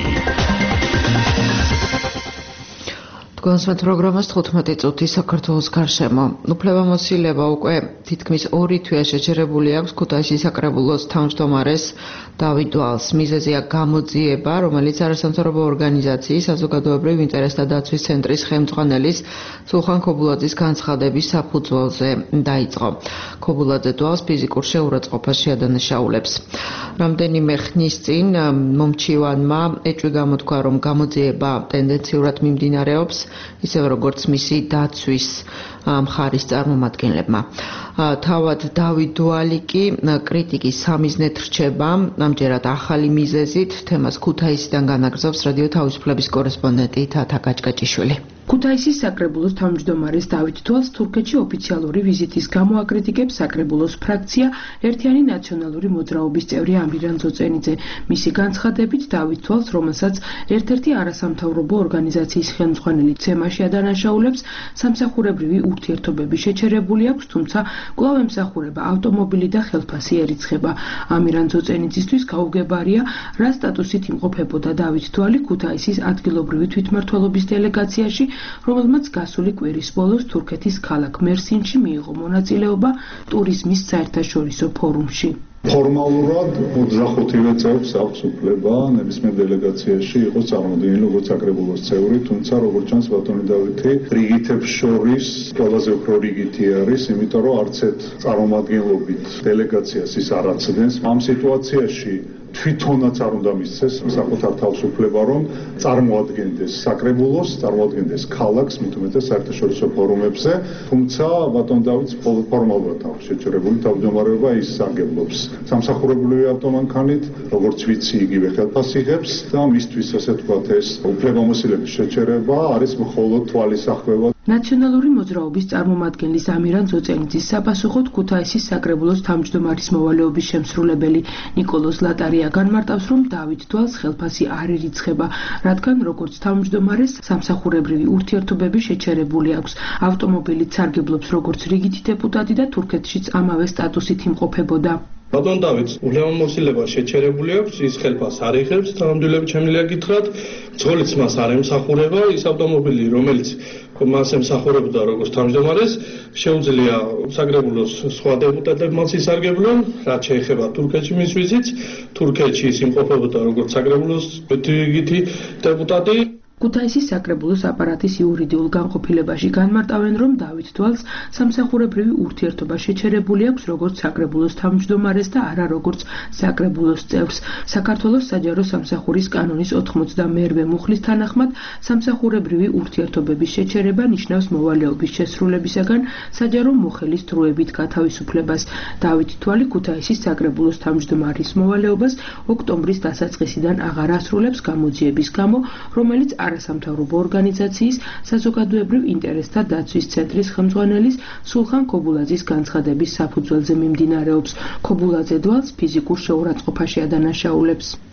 კონსვენთ პროგრამას 15 წუთი საქართველოს გარშემო. უფლებამოსილება უკვე თითქმის 2 თვეა შეჩერებული აქვს ქუთაისის საკრებულოს თავმჯდომარეს დავით დვალს. მიზეზია გამოძიება, რომელიც არასამთავრობო ორგანიზაციის საზოგადოებრივ ინტერესთა დაცვის ცენტრის ხელმძღვანელის სულხან ქობულაძის განცხადების საფუძველზე დაიწყო. ქობულაძე დვალს ფიზიკურ შეურაცხყოფას შეადანაშაულებს. რამდენიმე ხნის წინ მომჩივანმა ეჭვი გამოთქვა, რომ გამოძიება ტენდენციურად მიმდინარეობს, ისევე როგორც მისი დაცვის მხარის წარმომადგენლებმა. თავად დავით დვალი კი კრიტიკის სამიზნედ რჩება, ამჯერად ახალი მიზეზით თემას ქუთაისიდან განაგრძობს რადიო თავისუფლების კორესპონდენტი თათა კაჭკაჭიშვილი. ქუთაისის საკრებულოს თავმჯდომარეს დავით დვალს თურქეთში ოფიციალური ვიზიტის გამო აკრიტიკებს საკრებულოს ფრაქცია ერთიანი ნაციონალური მოძრაობის წევრი ამირან ძოწენიძე. მისი განცხადებით დავით დვალს, რომელსაც ერთ-ერთი არასამთავრობო ორგანიზაციის ხელმძღვანელი ცემაში ადანაშაულებს, სამსახურებრივი ურთიერთობები შეჩერებული აქვს, თუმცა კვლავ ემსახურება ავტომობილი და ხელფასი ერიცხება. ამირან ძოწენიძისთვის გაუგებარია, რა სტატუსით იმყოფებოდა დავით დვალი ქუთაისის ადგილობრივი თვითმმართველობის დელეგაციაში, რომელმაც გასული კვირის ბოლოს თურქეთის ქალაქ მერსინში მიიღო მონაწილეობა ტურიზმის საერთაშორისო ფორუმში. ფორმალურად 25 წელს აქვს უფლება ნებისმიერ დელეგაციაში იყოს წარმოდგენილი როგორც საკრებულოს წევრი, თუმცა როგორც ჩანს ბატონი დავითი რიგითებს შორის ყველაზე უფრო რიგითი არის, იმიტომ რომ არც ერთ წარმომადგენლობით დელეგაციას ის არ აცდენს. ამ სიტუაციაში თვითონაც არ უნდა მისცეს საკუთარ თავისუფლება, რომ წარმოადგენდეს საკრებულოს, წარმოადგენდეს ქალაქს, მით უმეტეს საერთაშორისო ფორუმებზე, თუმცა ბატონ დავითს ფორმალურად აქვს შეჩერებული თავმჯდომარეობა, ის სარგებლობს სამსახურებრივი ავტომანქანით, როგორც ვიცი, იგივე ხელფასს იღებს და მისთვის, ასე ვთქვათ, ეს უფლებამოსილების შეჩერება არის მხოლოდ თვალის ახმება. ნაციონალური მოძრაობის წარმომადგენლის ამირან ძოწენიძის საპასუხოდ ქუთაისის საკრებულოს თავმჯდომარის მოვალეობის შემსრულებელი ნიკოლოზ ლატარია განმარტავს, რომ დავით დვალს ხელფასი არ ერიცხება, რადგან როგორც თავმჯდომარეს სამსახურებრივი ურთიერთობები შეჩერებული აქვს. ავტომობილით სარგებლობს როგორც რიგითი დეპუტატი და თურქეთშიც ამავე სტატუსით იმყოფებოდა. ბატონ დავითს უფლებამოსილება შეჩერებული აქვს, ის ხელფასს არ იღებს, თანამდებობები შემიძლია გითხრათ, ძღოლიც მას არ ემსახურება, ის ავტომობილი, რომელიც მას ემსახურებოდა როგორც თავმჯდომარეს, შეუძლია საკრებულოს სხვა დეპუტატებმაც ისარგებლონ, რაც შეეხება თურქეთში მის ვიზიტს, თურქეთში ის იმყოფებოდა როგორც საკრებულოს რიგითი დეპუტატი. ქუთაისის საკრებულოს აპარატის იურიდიულ განყოფილებაში განმარტავენ, რომ დავით დვალს სამსახურებრივი ურთიერთობა შეჩერებული აქვს როგორც საკრებულოს თავმჯდომარეს და არა როგორც საკრებულოს წევრს. საქართველოს საჯარო სამსახურის კანონის 92 მუხლის თანახმად სამსახურებრივი ურთიერთობების შეჩერება ნიშნავს მოვალეობის შესრულებისაგან საჯარო მოხელის დროებით გათავისუფლებას. დავით დვალი ქუთაისის საკრებულოს თავმჯდომარის მოვალეობას ოქტომბრის დასაწყისიდან აღარ ასრულებს გამოძიების გამო, რომელიც არასამთავრობო ორგანიზაციის საზოგადოებრივ ინტერესთა დაცვის ცენტრის ხელმძღვანელის სულხან ქობულაძის განცხადების საფუძველზე მიმდინარეობს. ქობულაძე დვალს ფიზიკურ შეურაცხყოფაში ადანაშაულებს.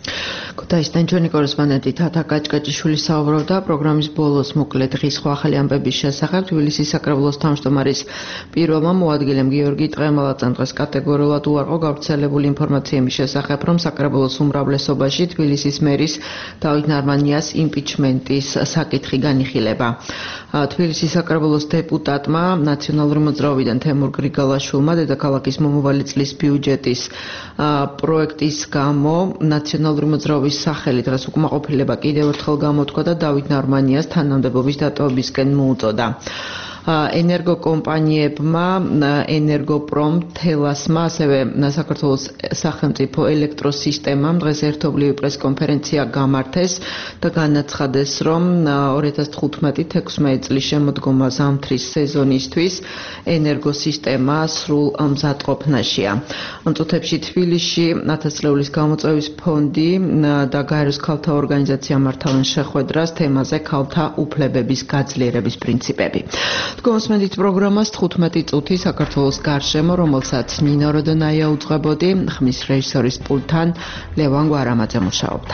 ქუთაისიდან ჩვენი კორესპონდენტი თათა კაჭკაჭიშვილი საუბრობდა პროგრამის ბოლოს მოკლედ ღის ხო ახალი ამბების შესახებ. თბილისის საკრებულოს თავმჯდომარის პიროვმა მოადგილემ გიორგი ტყემალაძემ დღეს კატეგორიულად უარყო გავრცელებული ინფორმაცია იმის შესახებ, რომ საკრებულოს უმრავლესობაში თბილისის მერის დავით ნარმანიას იმპიჩმენტის საკითხი განიხილება. თბილისის საკრებულოს დეპუტატმა ნაციონალური მოძრაობიდან თემურ გრიგალაშვილმა დედაქალაქის მომავალი წლის ბიუჯეტის პროექტის გამო ნაციონალური მოძრაობის სახელი დღეს უკმაყოფილება კიდევ ერთხელ გამოთქვა და დავით ნარმანიას თანამდებობის დატოვებისკენ მოუწოდა. ენერგოკომპანიებმა ენერგოპრომ თელასმა ასევე საქართველოს სახელმწიფო ელექტროსისტემამ დღეს ერთობლივი პრესკონფერენცია გამართეს და განაცხადეს, რომ 2015-16 წლის შემოდგომა ზამთრის სეზონისთვის ენერგოსისტემა სრულ მზადყოფნაშია. ამ წუთებში თბილისში 1000 წლეულის გამოწვევის ფონდი და გაეროს ქალთა ორგანიზაცია მართავენ შეხვედრას თემაზე ქალთა უფლებების გაძლიერების პრინციპები. გოსმენდით პროგრამას 15 წუთი საქართველოს გარშემო, რომელსაც ნინო როდონაია უძღვებოდი, ხმის რეჟისორის პულტთან ლევან გვარამაძე მუშაობდა.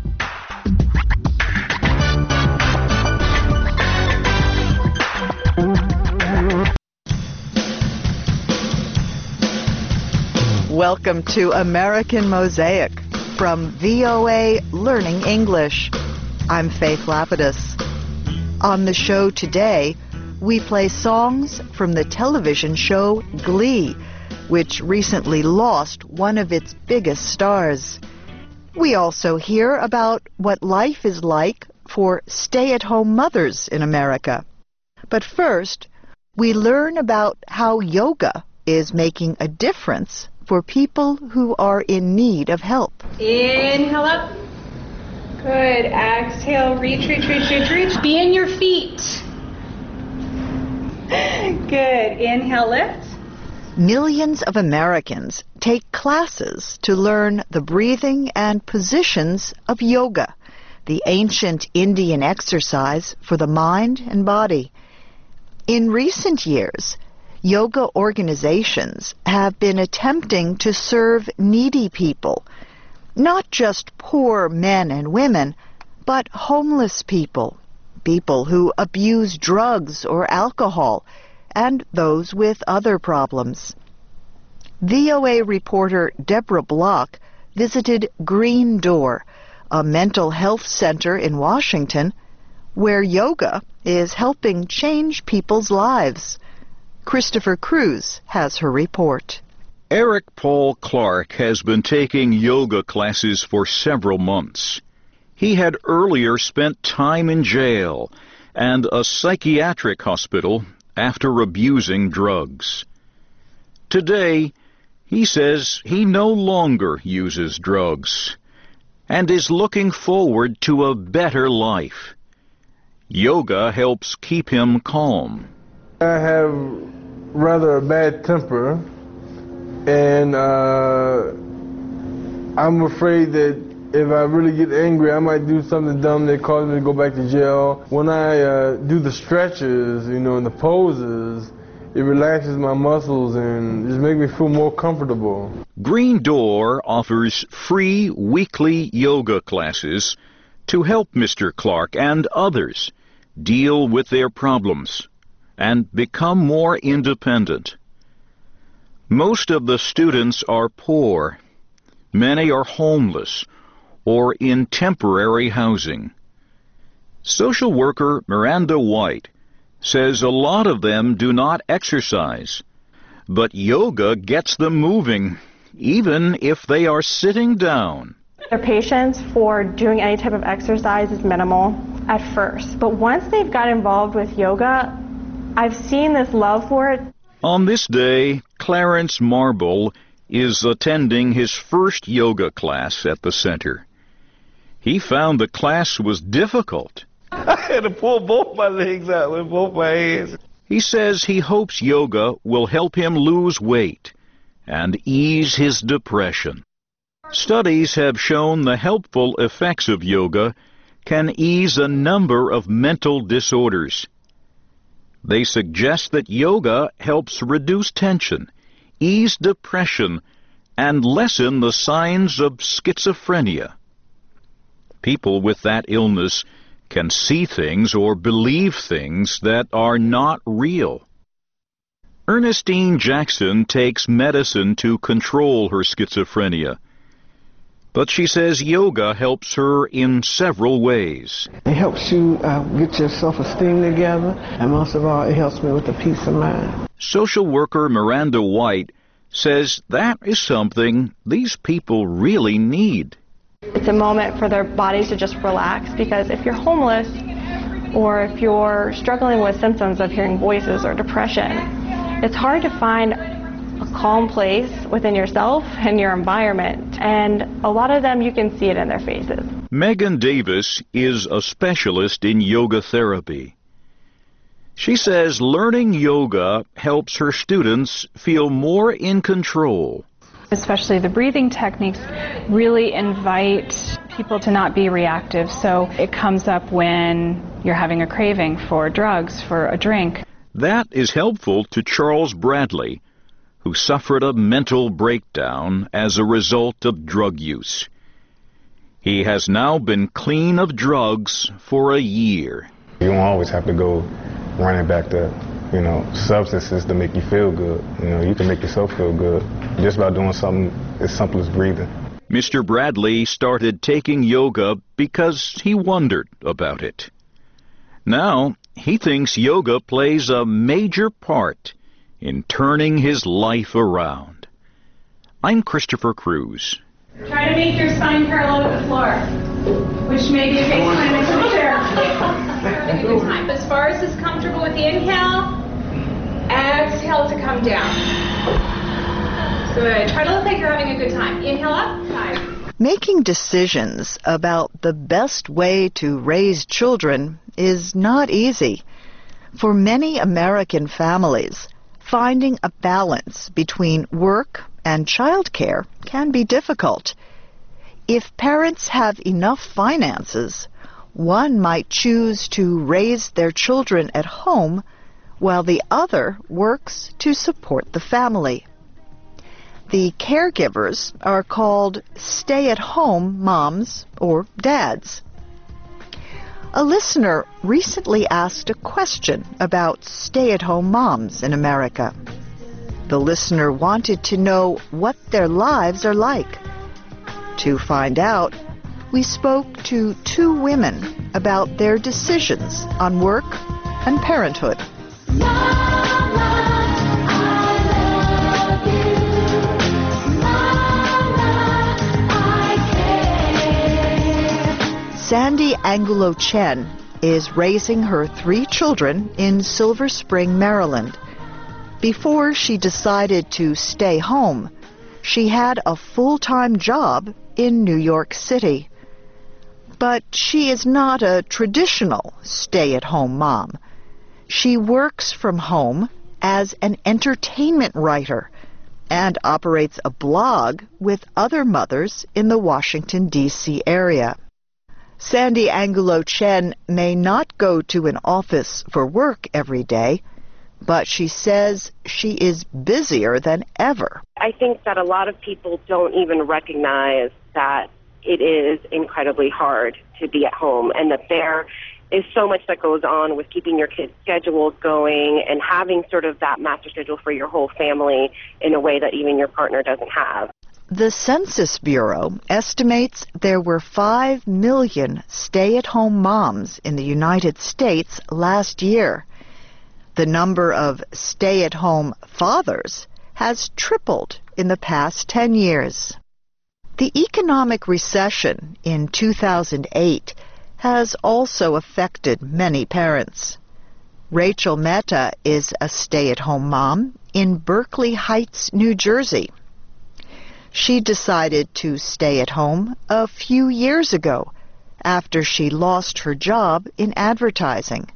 Welcome to American Mosaic from VOA Learning English. I'm Faith Lapidus. On the show today, we play songs from the television show Glee, which recently lost one of its biggest stars. We also hear about what life is like for stay-at-home mothers in America. But first, we learn about how yoga is making a difference for people who are in need of help. Inhale up. Good. Exhale. Reach, reach, reach, reach, reach. Be in your feet. Good. Inhale, lift. Millions of Americans take classes to learn the breathing and positions of yoga, the ancient Indian exercise for the mind and body. In recent years, yoga organizations have been attempting to serve needy people, not just poor men and women, but homeless people, people who abuse drugs or alcohol, and those with other problems. VOA reporter Deborah Block visited Green Door, a mental health center in Washington, where yoga is helping change people's lives. Christopher Cruz has her report. Eric Paul Clark has been taking yoga classes for several months. He had earlier spent time in jail and a psychiatric hospital after abusing drugs. Today, he says he no longer uses drugs and is looking forward to a better life. Yoga helps keep him calm. I have rather a bad temper, and I'm afraid that if I really get angry, I might do something dumb that causes me to go back to jail. When I do the stretches, and the poses, it relaxes my muscles and just makes me feel more comfortable. Green Door offers free weekly yoga classes to help Mr. Clark and others deal with their problems and become more independent. Most of the students are poor. Many are homeless or in temporary housing. Social worker Miranda White says a lot of them do not exercise, but yoga gets them moving, even if they are sitting down. Their patience for doing any type of exercise is minimal at first, but once they've got involved with yoga, I've seen this love for it. On this day, Clarence Marble is attending his first yoga class at the center. He found the class was difficult. I had to pull both my legs out with both my hands. He says he hopes yoga will help him lose weight and ease his depression. Studies have shown the helpful effects of yoga can ease a number of mental disorders. They suggest that yoga helps reduce tension, ease depression, and lessen the signs of schizophrenia. People with that illness can see things or believe things that are not real. Ernestine Jackson takes medicine to control her schizophrenia, but she says yoga helps her in several ways. It helps you get your self-esteem together, and most of all, it helps me with the peace of mind. Social worker Miranda White says that is something these people really need. It's a moment for their bodies to just relax, because if you're homeless or if you're struggling with symptoms of hearing voices or depression, it's hard to find a calm place within yourself and your environment, and a lot of them, you can see it in their faces. Megan Davis is a specialist in yoga therapy. She says learning yoga helps her students feel more in control. Especially the breathing techniques really invite people to not be reactive. So it comes up when you're having a craving for drugs, for a drink. That is helpful to Charles Bradley, who suffered a mental breakdown as a result of drug use. He has now been clean of drugs for a year. You don't always have to go running back to, substances to make you feel good. You can make yourself feel good just by doing something as simple as breathing. Mr. Bradley started taking yoga because he wondered about it. Now, he thinks yoga plays a major part in turning his life around. I'm Christopher Cruz. Try to make your spine parallel with the floor, which maybe takes 20 minutes of therapy. Good time. As far as is comfortable with the inhale, exhale to come down. Good. Try to look like you're having a good time. Inhale up, 5. Making decisions about the best way to raise children is not easy. For many American families, finding a balance between work and childcare can be difficult. If parents have enough finances, one might choose to raise their children at home while the other works to support the family. The caregivers are called stay-at-home moms or dads. A listener recently asked a question about stay-at-home moms in America. The listener wanted to know what their lives are like. To find out, we spoke to 2 women about their decisions on work and parenthood. Sandy Angulo Chen is raising her 3 children in Silver Spring, Maryland. Before she decided to stay home, she had a full-time job in New York City. But she is not a traditional stay-at-home mom. She works from home as an entertainment writer and operates a blog with other mothers in the Washington, D.C. area. Sandy Angulo Chen may not go to an office for work every day, but she says she is busier than ever. I think that a lot of people don't even recognize that it is incredibly hard to be at home, and that there is so much that goes on with keeping your kids' schedules going and having sort of that master schedule for your whole family in a way that even your partner doesn't have. The Census Bureau estimates there were 5 million stay-at-home moms in the United States last year. The number of stay-at-home fathers has tripled in the past 10 years. The economic recession in 2008 has also affected many parents. Rachel Mehta is a stay-at-home mom in Berkeley Heights, New Jersey. She decided to stay at home a few years ago after she lost her job in advertising.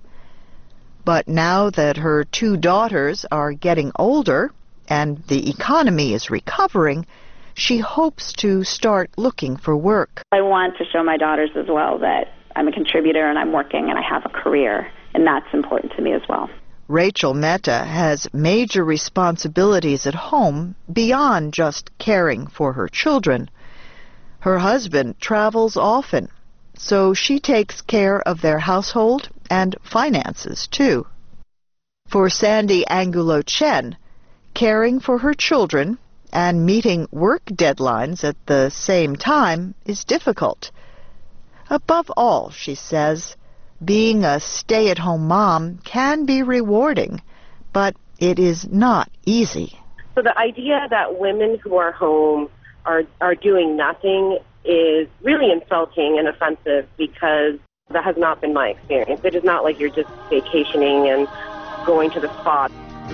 But now that her 2 daughters are getting older and the economy is recovering, she hopes to start looking for work. I want to show my daughters as well that I'm a contributor and I'm working and I have a career, and that's important to me as well. Rachel Mehta has major responsibilities at home beyond just caring for her children. Her husband travels often, so she takes care of their household and finances, too. For Sandy Angulo Chen, caring for her children and meeting work deadlines at the same time is difficult. Above all, she says, being a stay-at-home mom can be rewarding, but it is not easy. So the idea that women who are home are doing nothing is really insulting and offensive, because that has not been my experience. It is not like you're just vacationing and going to the spa.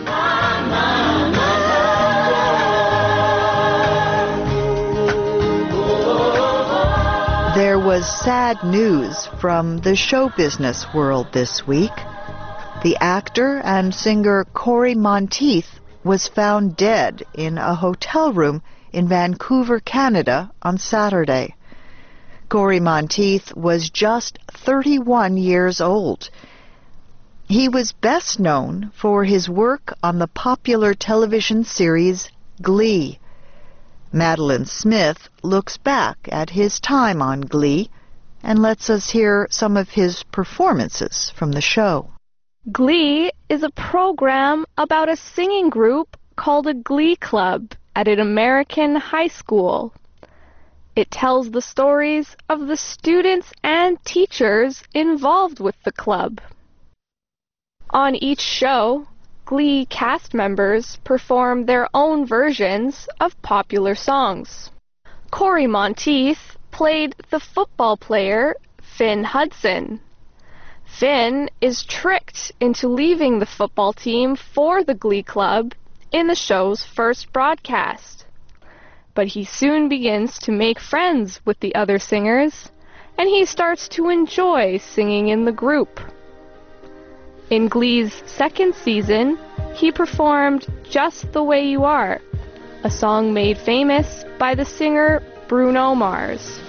There was sad news from the show business world this week. The actor and singer Cory Monteith was found dead in a hotel room in Vancouver, Canada on Saturday. Cory Monteith was just 31 years old. He was best known for his work on the popular television series Glee. Madeline Smith looks back at his time on Glee and lets us hear some of his performances from the show. Glee is a program about a singing group called a Glee Club at an American high school. It tells the stories of the students and teachers involved with the club. On each show, Glee cast members perform their own versions of popular songs. Cory Monteith played the football player Finn Hudson. Finn is tricked into leaving the football team for the Glee Club in the show's first broadcast. But he soon begins to make friends with the other singers, and he starts to enjoy singing in the group. In Glee's second season, he performed Just the Way You Are, a song made famous by the singer Bruno Mars.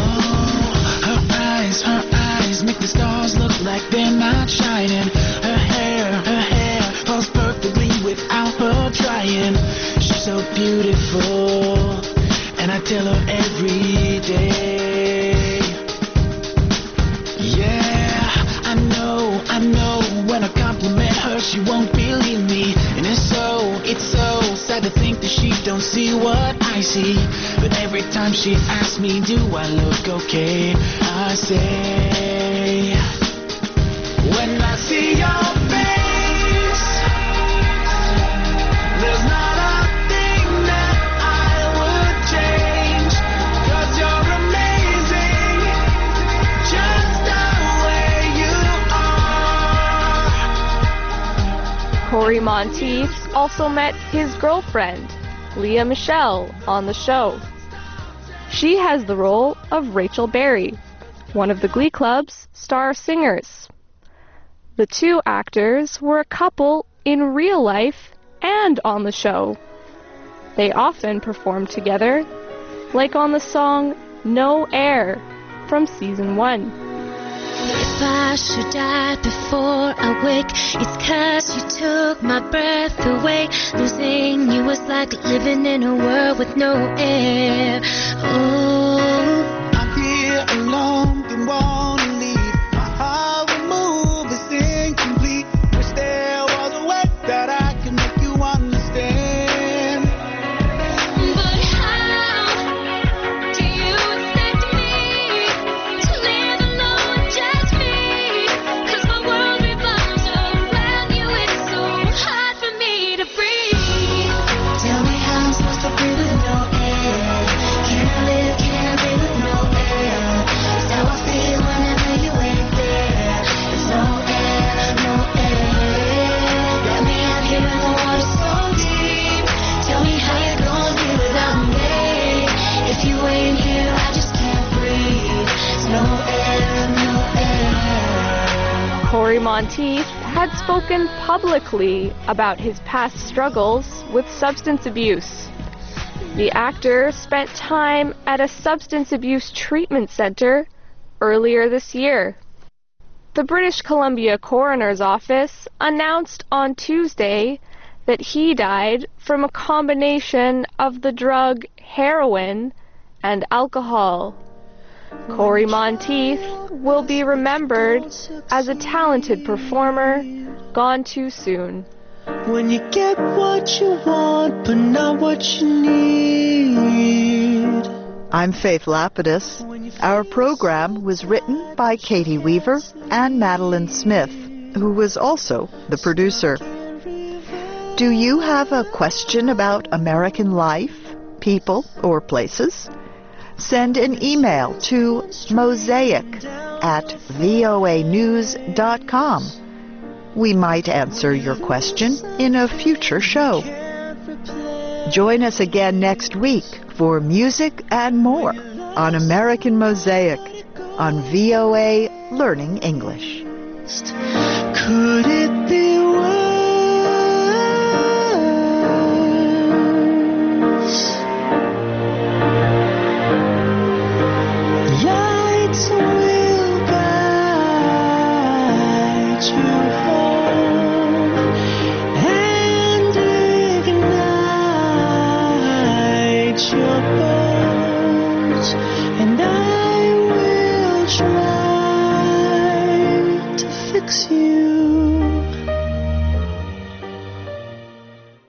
Her eyes make the stars look like they're not shining. Her hair falls perfectly without her trying. She's so beautiful, and I tell her every day. Yeah, I know, when I compliment her, she won't believe me. And it's so sad to think that she don't see what I see. But every time she asks me, do I look okay? I say, when I see your face, there's not a thing that I would change. 'Cause you're amazing, just the way you are. Cory Monteith also met his girlfriend, Lea Michele, on the show. She has the role of Rachel Berry, one of the Glee Club's star singers. The two actors were a couple in real life and on the show. They often performed together, like on the song No Air from season 1. If I should die before I wake, it's 'cause you took my breath away. Losing you was like living in a world with no air. Oh, I'm here alone, don't wanna leave. My heart will move, it's incomplete. Wish there was a way that I could make you understand. but how do you expect me to live alone, just me? 'Cause my world revolves around you, it's so hard for me to breathe. Tell me how I'm supposed to breathe with no air. Can I breathe with no air? It's how I feel whenever you ain't there. There's no air, no air. Got me out here in the water so deep. Tell me how you gonna be without me. If you ain't here, I just can't breathe. There's no air, no air. Cory Monteith had spoken publicly about his past struggles with substance abuse. The actor spent time at a substance abuse treatment center earlier this year. The British Columbia Coroner's Office announced on Tuesday that he died from a combination of the drug heroin and alcohol. Corey Monteith will be remembered as a talented performer gone too soon. When you get what you want, but not what you need. I'm Faith Lapidus. Our program was written by Katie Weaver and Madeline Smith, who was also the producer. Do you have a question about American life, people, or places? Send an email to mosaic@voanews.com. We might answer your question in a future show. Join us again next week for music and more on American Mosaic on VOA Learning English. Could it be